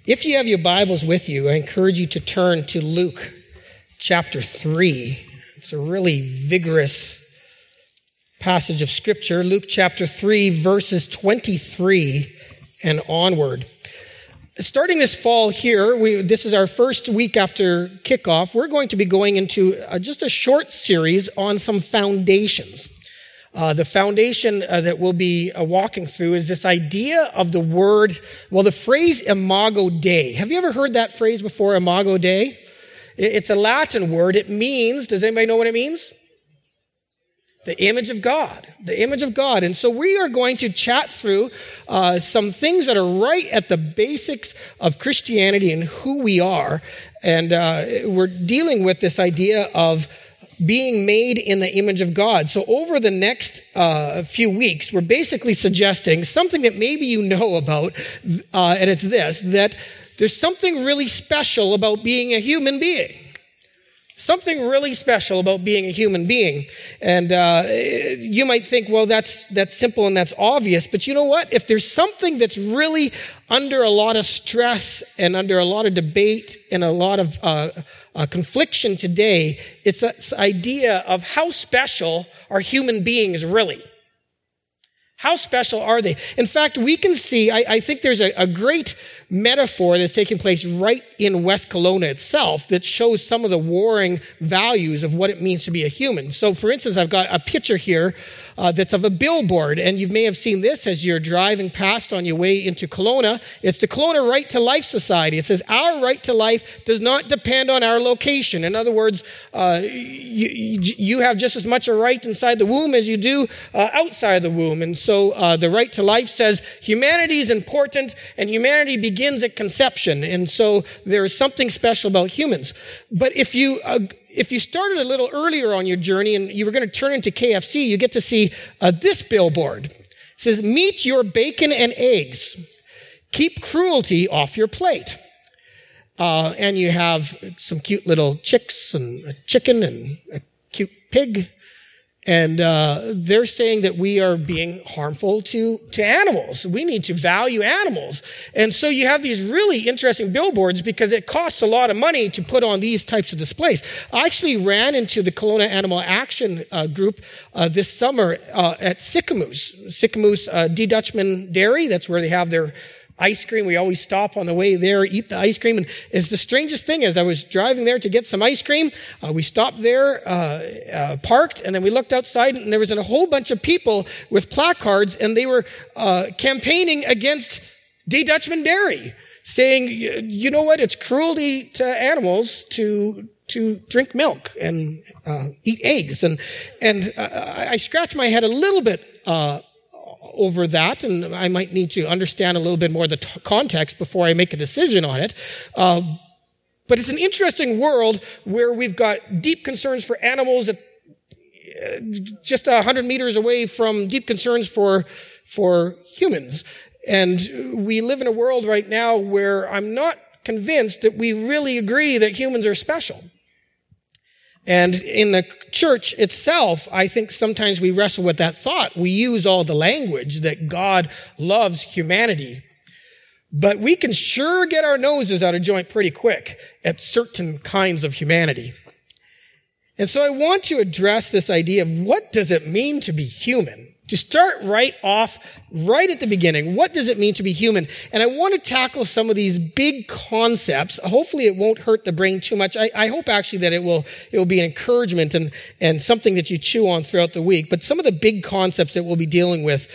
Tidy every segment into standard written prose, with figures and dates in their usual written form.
If you have your Bibles with you, I encourage you to turn to Luke chapter 3. It's a really vigorous passage of Scripture. Luke chapter 3, verses 23 and onward. Starting this fall here, this is our first week after kickoff. We're going to be going into just a short series on some foundations. The foundation that we'll be walking through is this idea of the phrase Imago Dei. Have you ever heard that phrase before, Imago Dei? It's a Latin word. It means, does anybody know what it means? The image of God. The image of God. And so we are going to chat through some things that are right at the basics of Christianity and who we are. And we're dealing with this idea of being made in the image of God. So over the next few weeks, we're basically suggesting something that maybe you know about, and it's this, that there's something really special about being a human being. Something really special about being a human being. And you might think, well, that's simple and that's obvious. But you know what? If there's something that's really under a lot of stress and under a lot of debate and a lot of confliction today, it's this idea of how special are human beings really? How special are they? In fact, we can see, I think there's a great metaphor that's taking place right in West Kelowna itself that shows some of the warring values of what it means to be a human. So, for instance, I've got a picture here that's of a billboard, and you may have seen this as you're driving past on your way into Kelowna. It's the Kelowna Right to Life Society. It says, our right to life does not depend on our location. In other words, you have just as much a right inside the womb as you do outside the womb. And so the right to life says humanity is important, and humanity begins at conception. And so there is something special about humans. But if you started a little earlier on your journey and you were going to turn into KFC, you get to see this billboard. It says, meet your bacon and eggs. Keep cruelty off your plate. And you have some cute little chicks and a chicken and a cute pig. And they're saying that we are being harmful to animals. We need to value animals. And so you have these really interesting billboards because it costs a lot of money to put on these types of displays. I actually ran into the Kelowna Animal Action group this summer at Sicamous D. Dutchman Dairy. That's where they have their ice cream. We always stop on the way there, eat the ice cream. And it's the strangest thing. As I was driving there to get some ice cream, we stopped there, parked, and then we looked outside, and there was a whole bunch of people with placards, and they were campaigning against D. Dutchman Dairy, saying, you know what, it's cruelty to animals to drink milk and eat eggs. And I scratched my head a little bit over that, and I might need to understand a little bit more of the context before I make a decision on it. But it's an interesting world where we've got deep concerns for animals just 100 meters away from deep concerns for humans. And we live in a world right now where I'm not convinced that we really agree that humans are special. And in the church itself, I think sometimes we wrestle with that thought. We use all the language that God loves humanity. But we can sure get our noses out of joint pretty quick at certain kinds of humanity. And so I want to address this idea of what does it mean to be human? To start right off, right at the beginning, what does it mean to be human? And I want to tackle some of these big concepts. Hopefully it won't hurt the brain too much. I hope actually that it will be an encouragement and something that you chew on throughout the week. But some of the big concepts that we'll be dealing with,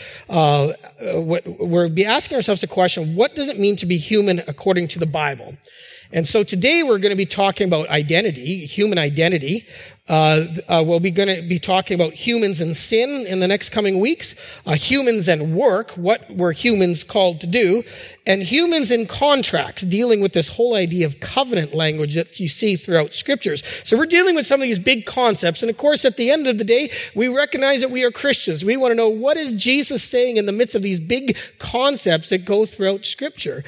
we'll be asking ourselves the question, what does it mean to be human according to the Bible? And so today we're going to be talking about identity, human identity. We'll be going to be talking about humans and sin in the next coming weeks, humans and work, what were humans called to do, and humans in contracts, dealing with this whole idea of covenant language that you see throughout scriptures. So we're dealing with some of these big concepts. And of course, at the end of the day, we recognize that we are Christians. We want to know, what is Jesus saying in the midst of these big concepts that go throughout scripture?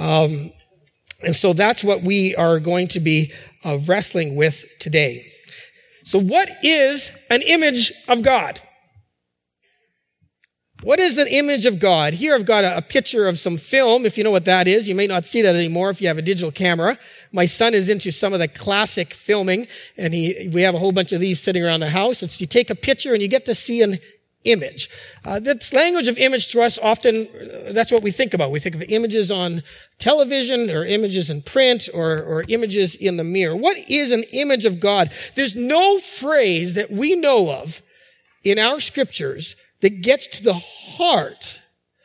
And so that's what we are going to be wrestling with today. So what is an image of God? What is an image of God? Here I've got a picture of some film, if you know what that is. You may not see that anymore if you have a digital camera. My son is into some of the classic filming, and we have a whole bunch of these sitting around the house. It's you take a picture and you get to see an image. This language of image to us often, that's what we think about. We think of images on television or images in print or images in the mirror. What is an image of God? There's no phrase that we know of in our scriptures that gets to the heart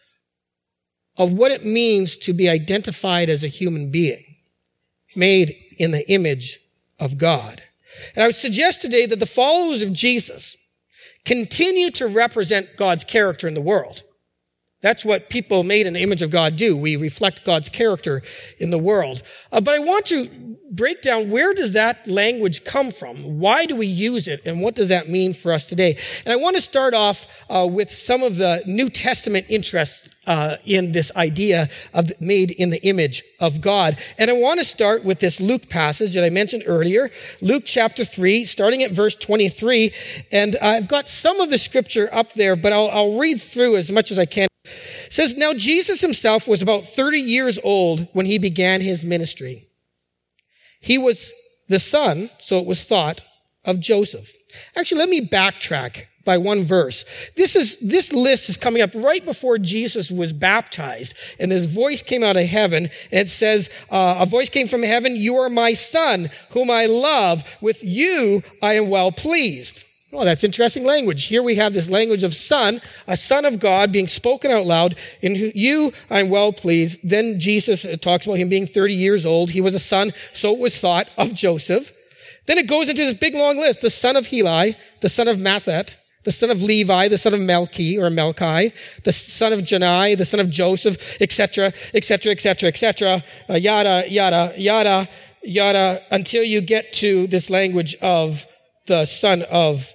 of what it means to be identified as a human being, made in the image of God. And I would suggest today that the followers of Jesus continue to represent God's character in the world. That's what people made in the image of God do. We reflect God's character in the world. But I want to break down, where does that language come from? Why do we use it? And what does that mean for us today? And I want to start off with some of the New Testament interests in this idea of made in the image of God. And I want to start with this Luke passage that I mentioned earlier, Luke chapter 3, starting at verse 23. And I've got some of the scripture up there, but I'll read through as much as I can. It says, "Now Jesus himself was about 30 years old when he began his ministry. He was the son, so it was thought, of Joseph." Actually, let me backtrack by one verse. This list is coming up right before Jesus was baptized, and this voice came out of heaven, and it says, a voice came from heaven, "You are my son, whom I love. With you I am well pleased." Oh, that's interesting language. Here we have this language of son, a son of God being spoken out loud. "In you I'm well pleased." Then Jesus talks about him being 30 years old. He was a son, so it was thought, of Joseph. Then it goes into this big long list. The son of Heli, the son of Mathat, the son of Levi, the son of Melchi, the son of Janai, the son of Joseph, etc., etc., etc., etc., yada, yada, yada, yada, until you get to this language of the son of,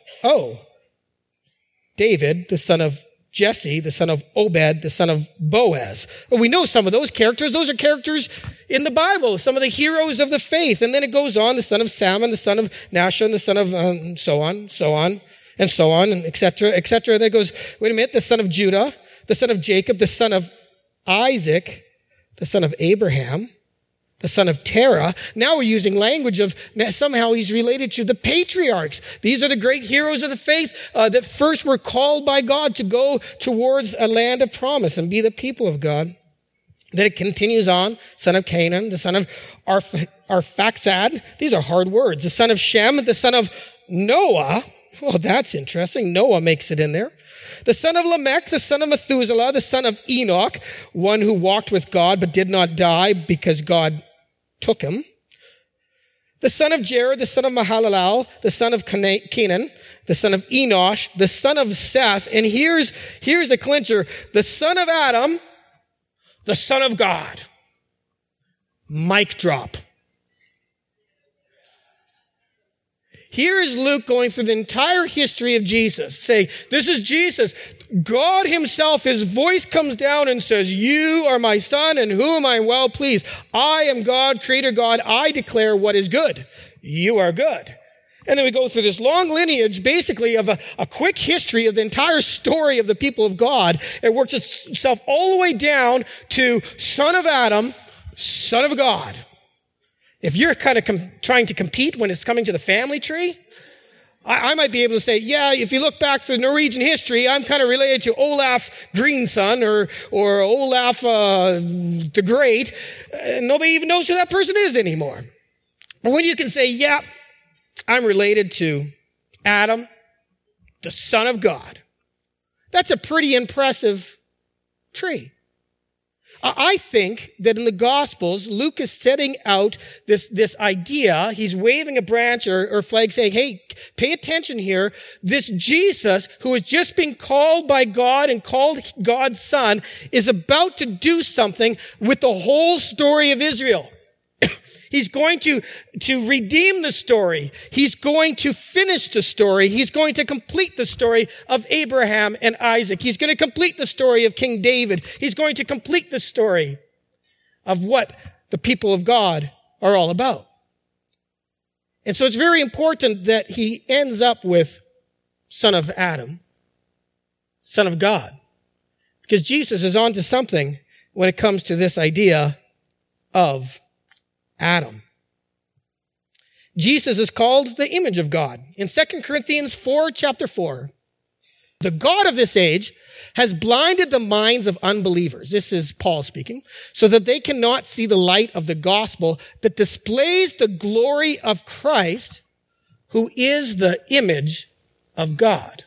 David, the son of Jesse, the son of Obed, the son of Boaz. Well, we know some of those characters. Those are characters in the Bible, some of the heroes of the faith. And then it goes on, the son of Salmon, the son of Nahshon, the son of so on, and et cetera, et cetera. Then it goes, wait a minute, the son of Judah, the son of Jacob, the son of Isaac, the son of Abraham, the son of Terah. Now we're using language of somehow he's related to the patriarchs. These are the great heroes of the faith that first were called by God to go towards a land of promise and be the people of God. Then it continues on, son of Canaan, the son of Arphaxad. These are hard words. The son of Shem, the son of Noah. Well, that's interesting. Noah makes it in there. The son of Lamech, the son of Methuselah, the son of Enoch, one who walked with God but did not die because God took him. The son of Jared, the son of Mahalalel, the son of Canaan, the son of Enosh, the son of Seth, and here's a clincher, the son of Adam, the son of God. Mic drop. Here is Luke going through the entire history of Jesus, saying, this is Jesus. God himself, his voice comes down and says, "You are my son in whom I am well pleased. I am God, creator God. I declare what is good. You are good." And then we go through this long lineage, basically, of a quick history of the entire story of the people of God. It works itself all the way down to son of Adam, son of God. If you're kind of trying to compete when it's coming to the family tree, I might be able to say, yeah, if you look back through Norwegian history, I'm kind of related to Olaf Greenson or Olaf the Great. Nobody even knows who that person is anymore. But when you can say, yeah, I'm related to Adam, the son of God, that's a pretty impressive tree. I think that in the Gospels, Luke is setting out this idea. He's waving a branch or flag saying, hey, pay attention here. This Jesus, who has just been called by God and called God's son, is about to do something with the whole story of Israel. He's going to redeem the story. He's going to finish the story. He's going to complete the story of Abraham and Isaac. He's going to complete the story of King David. He's going to complete the story of what the people of God are all about. And so it's very important that he ends up with son of Adam, son of God. Because Jesus is onto something when it comes to this idea of Adam. Jesus is called the image of God. In 2 Corinthians 4, chapter 4, the God of this age has blinded the minds of unbelievers. This is Paul speaking, so that they cannot see the light of the gospel that displays the glory of Christ, who is the image of God.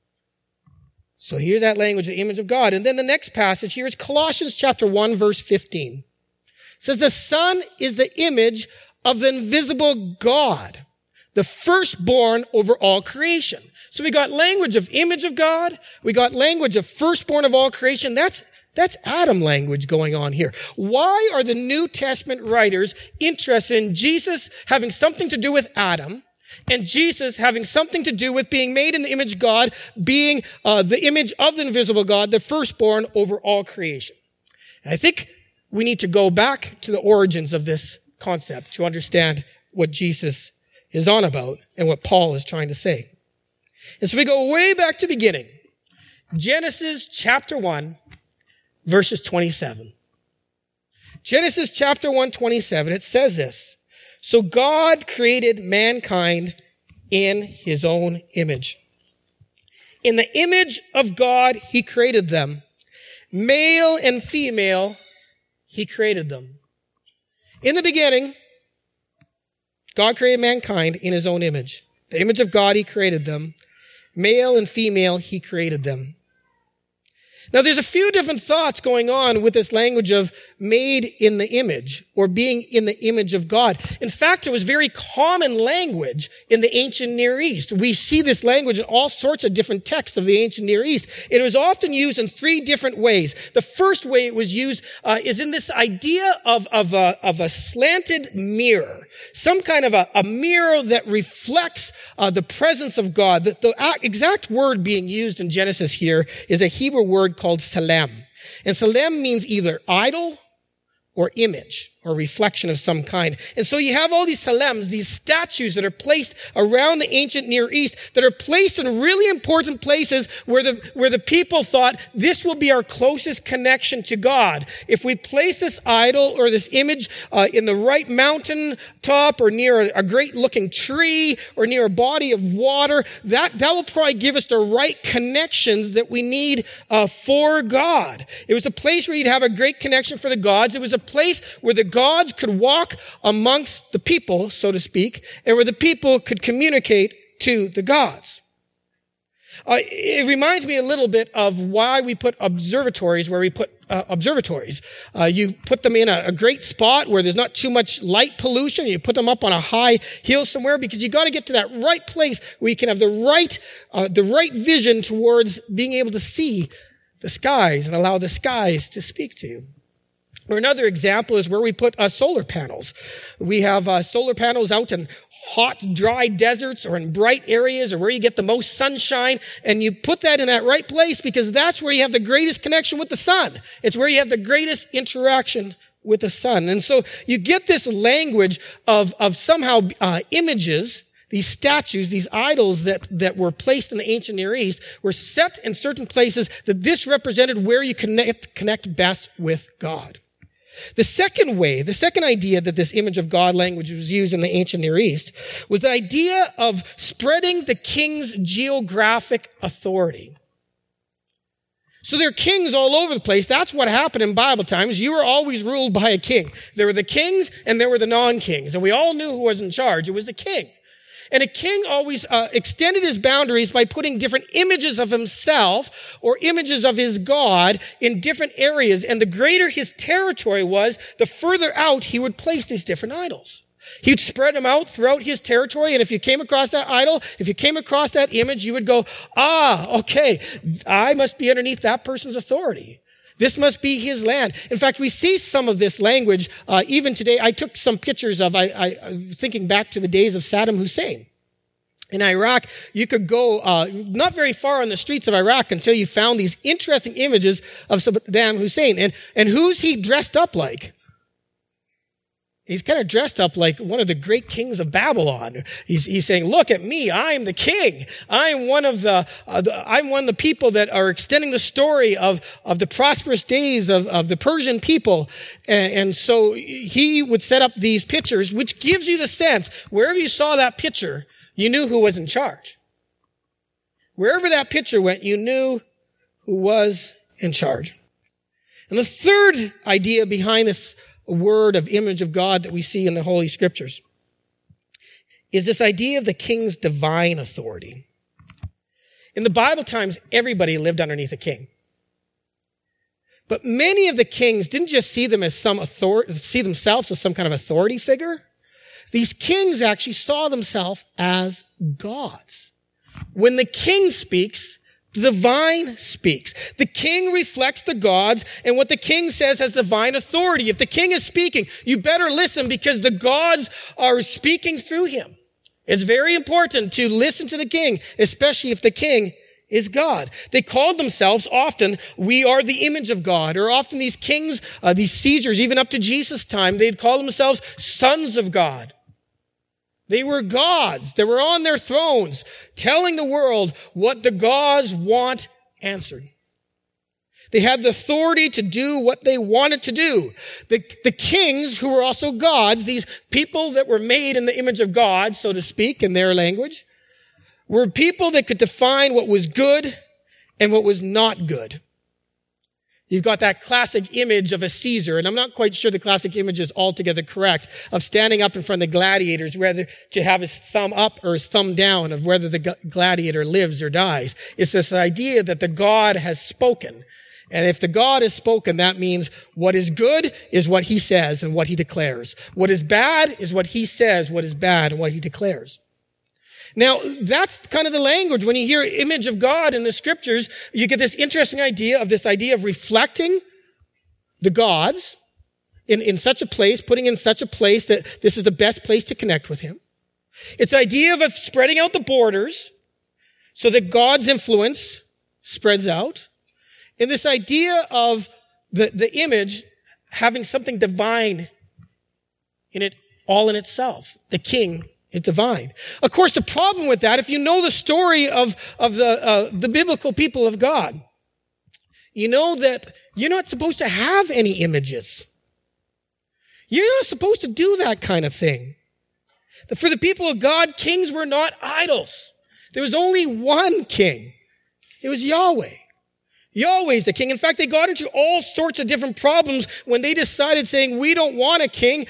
So here's that language, the image of God. And then the next passage here is Colossians chapter 1, verse 15. It says, the Son is the image of the invisible God, the firstborn over all creation. So we got language of image of God. We got language of firstborn of all creation. That's Adam language going on here. Why are the New Testament writers interested in Jesus having something to do with Adam and Jesus having something to do with being made in the image of God, being the image of the invisible God, the firstborn over all creation? And I think we need to go back to the origins of this concept to understand what Jesus is on about and what Paul is trying to say. And so we go way back to the beginning. Genesis chapter 1, verses 27. Genesis chapter 1, 27, it says this. So God created mankind in his own image. In the image of God, he created them. Male and female, he created them. In the beginning, God created mankind in his own image. The image of God, he created them. Male and female, he created them. Now, there's a few different thoughts going on with this language of made in the image or being in the image of God. In fact, it was very common language in the ancient Near East. We see this language in all sorts of different texts of the ancient Near East. It was often used in three different ways. The first way it was used is in this idea of a slanted mirror, some kind of a mirror that reflects the presence of God. The exact word being used in Genesis here is a Hebrew word called Salem. And Salem means either idol or image or reflection of some kind. And so you have all these Salems, these statues that are placed around the ancient Near East that are placed in really important places where the people thought this will be our closest connection to God. If we place this idol or this image in the right mountain top or near a great looking tree or near a body of water, that will probably give us the right connections that we need for God. It was a place where you'd have a great connection for the gods. It was a place where the gods could walk amongst the people, so to speak, and where the people could communicate to the gods. It reminds me a little bit of why we put observatories where we put observatories. You put them in a great spot where there's not too much light pollution. You put them up on a high hill somewhere because you got to get to that right place where you can have the right vision towards being able to see the skies and allow the skies to speak to you. Or another example is where we put solar panels. We have solar panels out in hot, dry deserts or in bright areas or where you get the most sunshine, and you put that in that right place because that's where you have the greatest connection with the sun. It's where you have the greatest interaction with the sun. And so you get this language of somehow images, these statues, these idols that were placed in the ancient Near East were set in certain places that this represented where you connect best with God. The second idea that this image of God language was used in the ancient Near East was the idea of spreading the king's geographic authority. So there are kings all over the place. That's what happened in Bible times. You were always ruled by a king. There were the kings and there were the non-kings. And we all knew who was in charge. It was the king. And a king always extended his boundaries by putting different images of himself or images of his God in different areas. And the greater his territory was, the further out he would place these different idols. He'd spread them out throughout his territory. And if you came across that idol, if you came across that image, you would go, okay, I must be underneath that person's authority. This must be his land. In fact, we see some of this language even today. I took some pictures of, thinking back to the days of Saddam Hussein. In Iraq, you could go not very far on the streets of Iraq until you found these interesting images of Saddam Hussein. And who's he dressed up like? He's kind of dressed up like one of the great kings of Babylon. He's saying, look at me. I'm the king. I'm one of the people that are extending the story of the prosperous days of the Persian people. And so he would set up these pictures, which gives you the sense, wherever you saw that picture, you knew who was in charge. Wherever that picture went, you knew who was in charge. And the third idea behind this word of image of God that we see in the Holy Scriptures is this idea of the king's divine authority. In the Bible times, everybody lived underneath a king. But many of the kings didn't just see themselves as some kind of authority figure. These kings actually saw themselves as gods. When the king speaks, the divine speaks. The king reflects the gods, and what the king says has divine authority. If the king is speaking, you better listen because the gods are speaking through him. It's very important to listen to the king, especially if the king is God. They called themselves often, we are the image of God, or often these kings, these Caesars, even up to Jesus' time, they'd call themselves sons of God. They were gods. They were on their thrones, telling the world what the gods want answered. They had the authority to do what they wanted to do. The kings, who were also gods, these people that were made in the image of God, so to speak, in their language, were people that could define what was good and what was not good. You've got that classic image of a Caesar, and I'm not quite sure the classic image is altogether correct, of standing up in front of the gladiators, whether to have his thumb up or his thumb down, of whether the gladiator lives or dies. It's this idea that the God has spoken. And if the God has spoken, that means what is good is what he says and what he declares. What is bad is what he says, what is bad, and what he declares. Now, that's kind of the language. When you hear image of God in the scriptures, you get this interesting idea of reflecting the gods in such a place, putting in such a place that this is the best place to connect with him. It's the idea of spreading out the borders so that God's influence spreads out. And this idea of the image having something divine in it, all in itself. The king is divine. Of course, the problem with that, if you know the story of the biblical people of God, you know that you're not supposed to have any images. You're not supposed to do that kind of thing. For the people of God, kings were not idols. There was only one king. It was Yahweh. Yahweh's the king. In fact, they got into all sorts of different problems when they decided saying, we don't want a king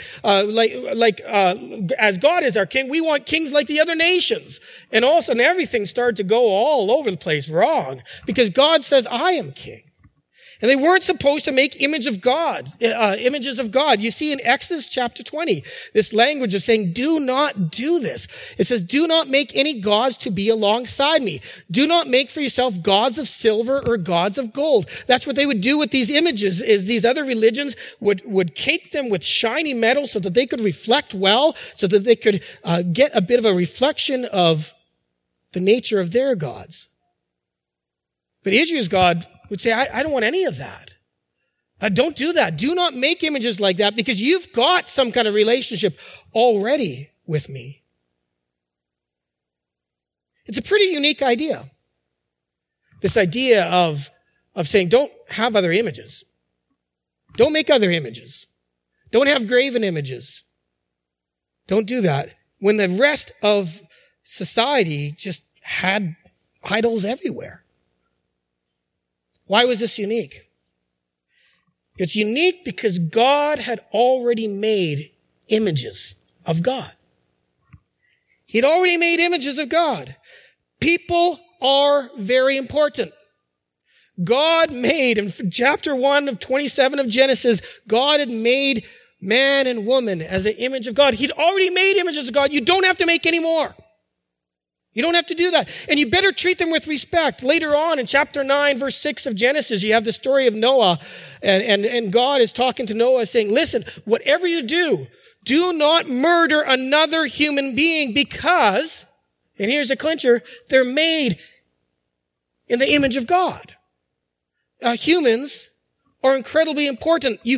as God is our king. We want kings like the other nations. And all of a sudden, everything started to go all over the place wrong because God says, I am king. And they weren't supposed to make images of God. You see in Exodus chapter 20, this language of saying, do not do this. It says, do not make any gods to be alongside me. Do not make for yourself gods of silver or gods of gold. That's what they would do with these images, is these other religions would cake them with shiny metal so that they could reflect well, so that they could get a bit of a reflection of the nature of their gods. But Israel's God would say, I don't want any of that. Don't do that. Do not make images like that because you've got some kind of relationship already with me. It's a pretty unique idea. This idea of saying, don't have other images. Don't make other images. Don't have graven images. Don't do that. When the rest of society just had idols everywhere. Why was this unique? It's unique because God had already made images of God. He'd already made images of God. People are very important. God made, in chapter 1 of 27 of Genesis, God had made man and woman as an image of God. He'd already made images of God. You don't have to make any more. You don't have to do that. And you better treat them with respect. Later on in chapter 9, verse 6 of Genesis, you have the story of Noah. And God is talking to Noah saying, listen, whatever you do not murder another human being because, and here's the clincher, they're made in the image of God. Humans are incredibly important.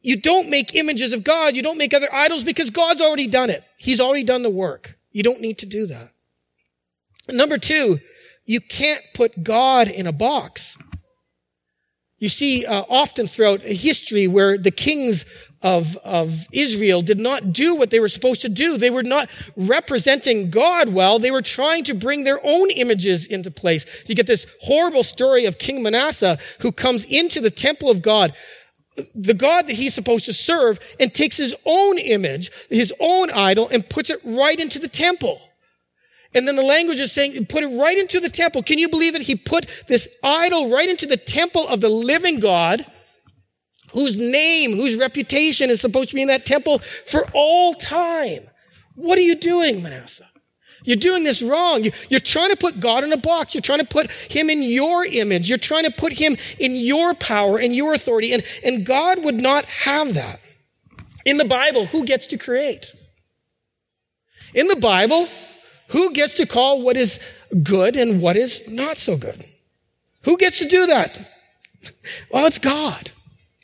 You don't make images of God. You don't make other idols because God's already done it. He's already done the work. You don't need to do that. Number two, you can't put God in a box. You see, often throughout history where the kings of Israel did not do what they were supposed to do. They were not representing God well. They were trying to bring their own images into place. You get this horrible story of King Manasseh who comes into the temple of God, the God that he's supposed to serve, and takes his own image, his own idol, and puts it right into the temple. And then the language is saying, put it right into the temple. Can you believe it? He put this idol right into the temple of the living God, whose name, whose reputation is supposed to be in that temple for all time. What are you doing, Manasseh? You're doing this wrong. You're trying to put God in a box. You're trying to put him in your image. You're trying to put him in your power and your authority. And God would not have that. In the Bible, who gets to create? In the Bible, who gets to call what is good and what is not so good? Who gets to do that? Well, it's God.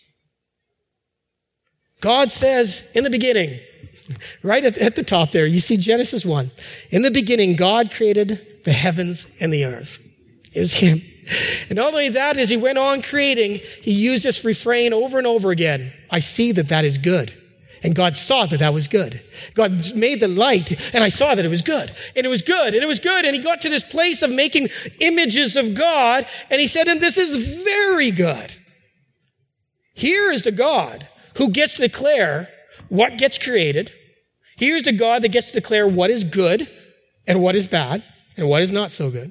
God says in the beginning, right at the top there, you see Genesis 1. In the beginning, God created the heavens and the earth. It was him. And not only that, as he went on creating, he used this refrain over and over again. I see that that is good. And God saw that that was good. God made the light, and I saw that it was good. And it was good, and it was good. And he got to this place of making images of God, and he said, and this is very good. Here is the God who gets to declare what gets created. Here's the God that gets to declare what is good and what is bad and what is not so good.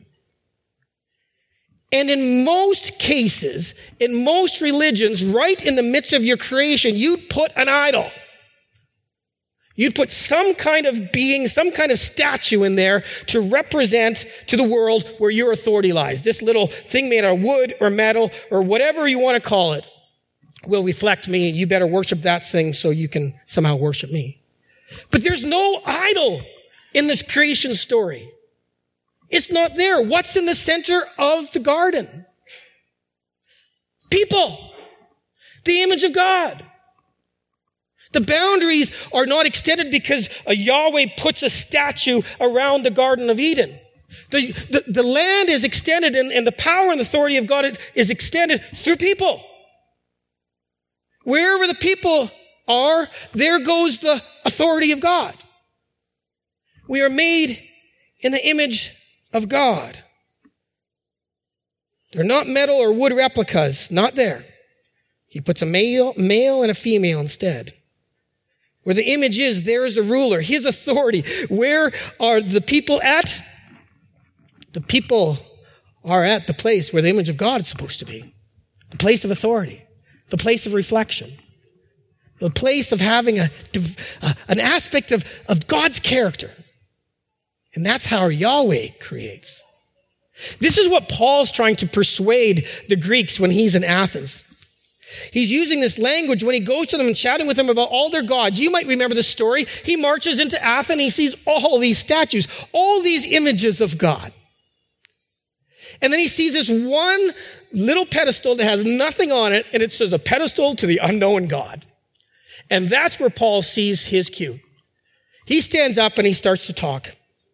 And in most cases, in most religions, right in the midst of your creation, you'd put an idol. You'd put some kind of being, some kind of statue in there to represent to the world where your authority lies. This little thing made out of wood or metal or whatever you want to call it will reflect me. You better worship that thing so you can somehow worship me. But there's no idol in this creation story. It's not there. What's in the center of the garden? People. The image of God. The boundaries are not extended because Yahweh puts a statue around the Garden of Eden. The land is extended and the power and authority of God is extended through people. Wherever the people are, there goes the authority of God. We are made in the image of God. They're not metal or wood replicas, not there. He puts a male and a female instead. Where the image is, there is the ruler, his authority. Where are the people at? The people are at the place where the image of God is supposed to be. The place of authority. The place of reflection. The place of having an aspect of God's character. And that's how Yahweh creates. This is what Paul's trying to persuade the Greeks when he's in Athens. He's using this language when he goes to them and chatting with them about all their gods. You might remember the story. He marches into Athens. He sees all these statues, all these images of God. And then he sees this one little pedestal that has nothing on it, and it says a pedestal to the unknown God. And that's where Paul sees his cue. He stands up and he starts to talk.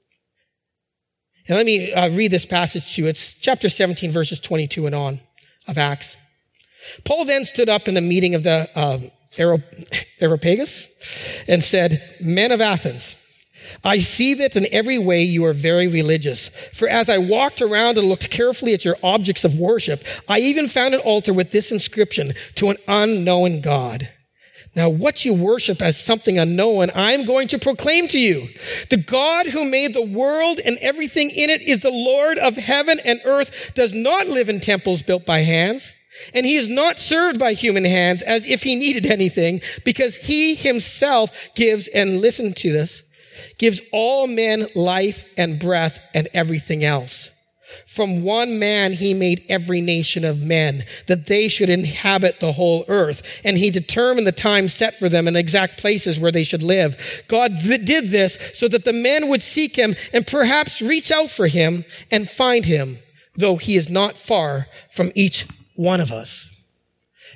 And let me read this passage to you. It's chapter 17, verses 22 and on of Acts. Paul then stood up in the meeting of the Areopagus and said, Men of Athens, I see that in every way you are very religious. For as I walked around and looked carefully at your objects of worship, I even found an altar with this inscription, to an unknown God. Now what you worship as something unknown, I'm going to proclaim to you. The God who made the world and everything in it is the Lord of heaven and earth, does not live in temples built by hands. And he is not served by human hands as if he needed anything, because he himself gives, and listen to this, gives all men life and breath and everything else. From one man he made every nation of men, that they should inhabit the whole earth. And he determined the time set for them and exact places where they should live. God did this so that the men would seek him and perhaps reach out for him and find him, though he is not far from each one of us.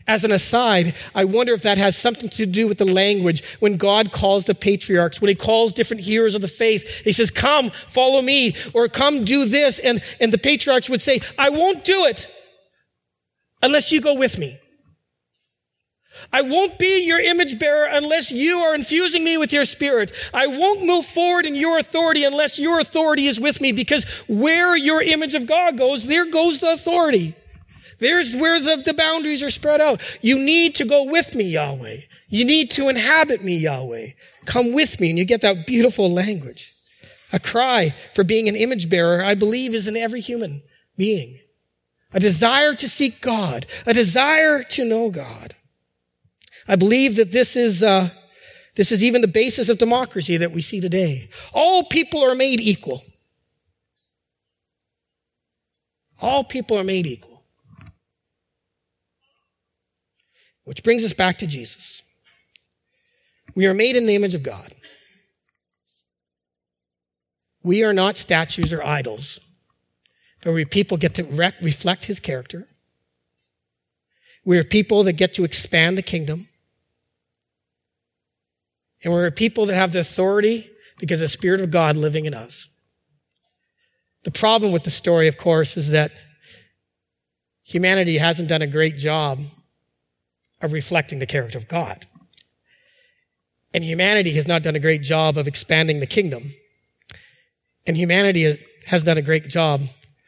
As an aside, I wonder if that has something to do with the language when God calls the patriarchs, when he calls different heroes of the faith. He says, come, follow me, or come do this. And the patriarchs would say, I won't do it unless you go with me. I won't be your image bearer unless you are infusing me with your spirit. I won't move forward in your authority unless your authority is with me, because where your image of God goes, there goes the authority. There's where the boundaries are spread out. You need to go with me, Yahweh. You need to inhabit me, Yahweh. Come with me. And you get that beautiful language. A cry for being an image bearer, I believe, is in every human being. A desire to seek God. A desire to know God. I believe that this is even the basis of democracy that we see today. All people are made equal. All people are made equal. Which brings us back to Jesus. We are made in the image of God. We are not statues or idols, but we people get to reflect his character. We are people that get to expand the kingdom. And we're a people that have the authority because of the Spirit of God living in us. The problem with the story, of course, is that humanity hasn't done a great job of reflecting the character of God. And humanity has not done a great job of expanding the kingdom. And humanity has done a great job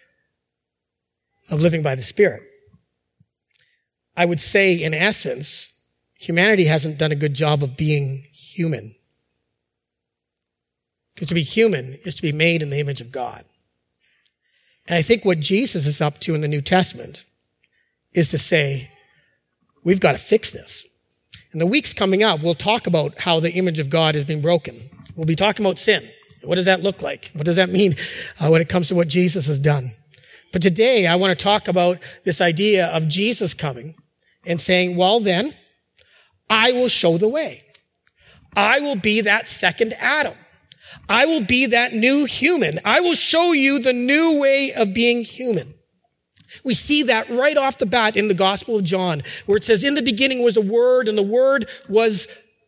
of living by the Spirit. I would say, in essence, humanity hasn't done a good job of being human. Because to be human is to be made in the image of God. And I think what Jesus is up to in the New Testament is to say, we've got to fix this. In the weeks coming up, we'll talk about how the image of God has been broken. We'll be talking about sin. What does that look like? What does that mean when it comes to what Jesus has done? But today, I want to talk about this idea of Jesus coming and saying, well then, I will show the way. I will be that second Adam. I will be that new human. I will show you the new way of being human. We see that right off the bat in the Gospel of John, where it says, in the beginning was a Word, and the Word was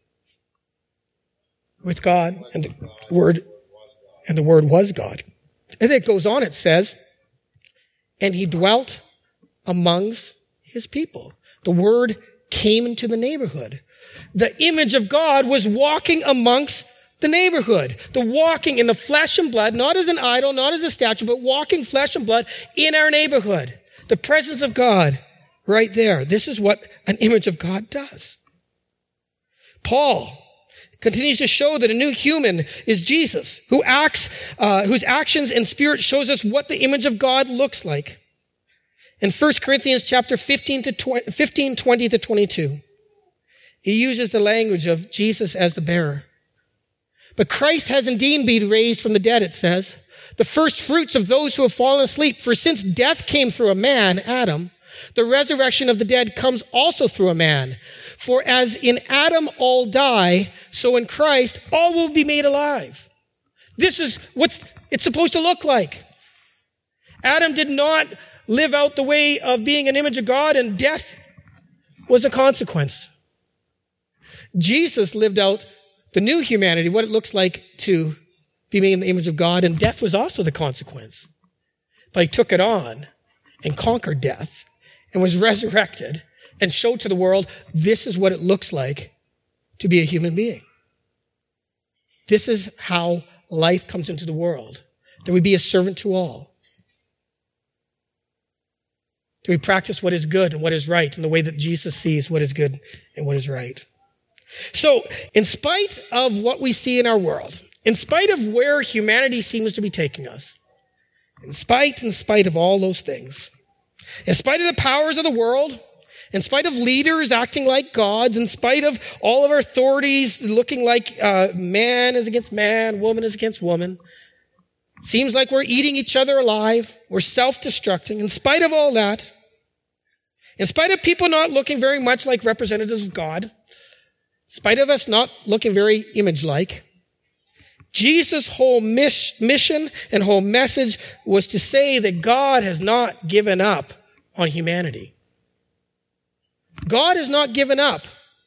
with God, and the Word was God. And it goes on, it says, and he dwelt amongst his people. The Word came into the neighborhood. The image of God was walking amongst the neighborhood. The walking in the flesh and blood, not as an idol, not as a statue, but walking flesh and blood in our neighborhood. The presence of God right there. This is what an image of God does. Paul continues to show that a new human is Jesus, who acts, whose actions and spirit shows us what the image of God looks like. In 1 Corinthians chapter 15, 20 to 22, he uses the language of Jesus as the bearer. But Christ has indeed been raised from the dead, it says, the first fruits of those who have fallen asleep. For since death came through a man, Adam, the resurrection of the dead comes also through a man. For as in Adam all die, so in Christ all will be made alive. This is what it's supposed to look like. Adam did not live out the way of being an image of God, and death was a consequence. Jesus lived out the new humanity, what it looks like to be made in the image of God, and death was also the consequence. But he took it on and conquered death and was resurrected and showed to the world, this is what it looks like to be a human being. This is how life comes into the world, that we be a servant to all. That we practice what is good and what is right in the way that Jesus sees what is good and what is right. So, in spite of what we see in our world, in spite of where humanity seems to be taking us, in spite of all those things, in spite of the powers of the world, in spite of leaders acting like gods, in spite of all of our authorities looking like man is against man, woman is against woman, seems like we're eating each other alive, we're self-destructing. In spite of all that, in spite of people not looking very much like representatives of God, in spite of us not looking very image-like, Jesus' whole mission and whole message was to say that God has not given up on humanity. God has not given up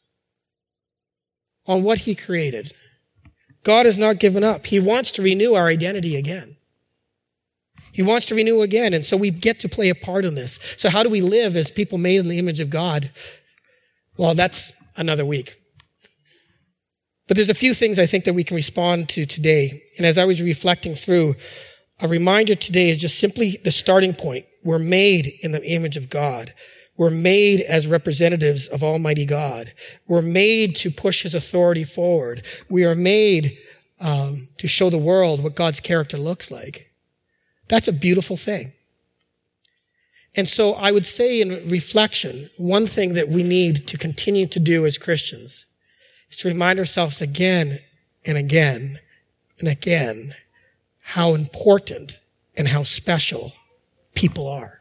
on what he created. God has not given up. He wants to renew our identity again. He wants to renew again, and so we get to play a part in this. So how do we live as people made in the image of God? Well, that's another week. But there's a few things I think that we can respond to today. And as I was reflecting through, a reminder today is just simply the starting point. We're made in the image of God. We're made as representatives of Almighty God. We're made to push his authority forward. We are made to show the world what God's character looks like. That's a beautiful thing. And so I would say in reflection, one thing that we need to continue to do as Christians is to remind ourselves again and again and again how important and how special people are.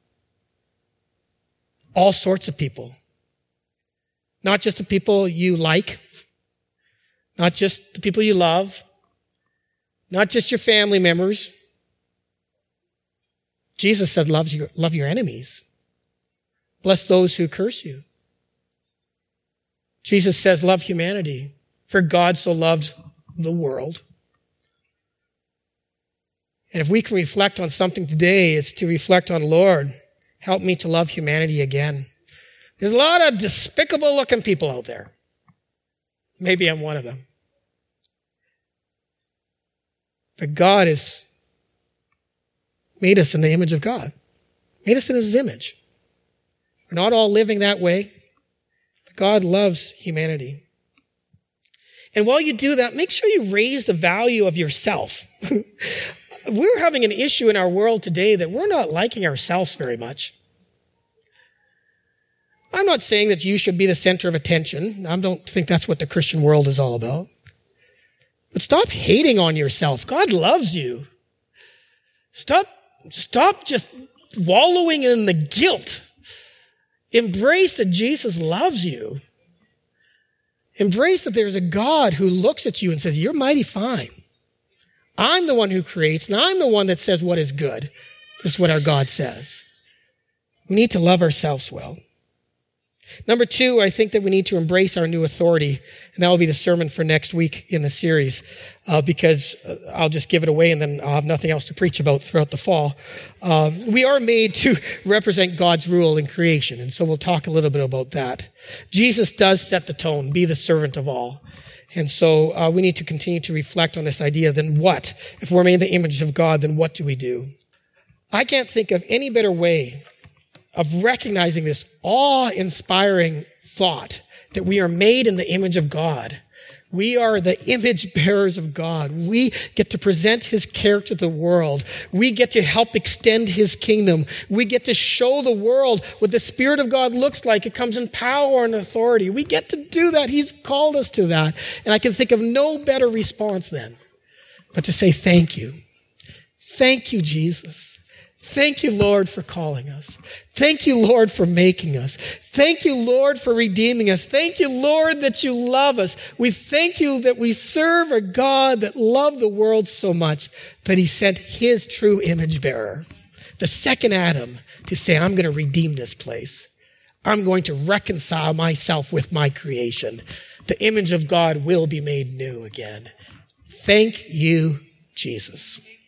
All sorts of people. Not just the people you like, not just the people you love, not just your family members. Jesus said, love your enemies. Bless those who curse you. Jesus says, love humanity. For God so loved the world. And if we can reflect on something today, it's to reflect on, Lord, help me to love humanity again. There's a lot of despicable looking people out there. Maybe I'm one of them. But God has made us in the image of God. Made us in his image. We're not all living that way. But God loves humanity. And while you do that, make sure you raise the value of yourself. We're having an issue in our world today that we're not liking ourselves very much. I'm not saying that you should be the center of attention. I don't think that's what the Christian world is all about. But stop hating on yourself. God loves you. Stop just wallowing in the guilt. Embrace that Jesus loves you. Embrace that there's a God who looks at you and says, you're mighty fine. I'm the one who creates, and I'm the one that says what is good. This is what our God says. We need to love ourselves well. Number 2, I think that we need to embrace our new authority, and that will be the sermon for next week in the series, because I'll just give it away and then I'll have nothing else to preach about throughout the fall. We are made to represent God's rule in creation, and so we'll talk a little bit about that. Jesus does set the tone, be the servant of all. And so we need to continue to reflect on this idea, then what? If we're made in the image of God, then what do we do? I can't think of any better way of recognizing this awe-inspiring thought that we are made in the image of God. We are the image bearers of God. We get to present his character to the world. We get to help extend his kingdom. We get to show the world what the Spirit of God looks like. It comes in power and authority. We get to do that. He's called us to that. And I can think of no better response then but to say thank you. Thank you, Jesus. Thank you, Lord, for calling us. Thank you, Lord, for making us. Thank you, Lord, for redeeming us. Thank you, Lord, that you love us. We thank you that we serve a God that loved the world so much that he sent his true image bearer, the second Adam, to say, I'm going to redeem this place. I'm going to reconcile myself with my creation. The image of God will be made new again. Thank you, Jesus.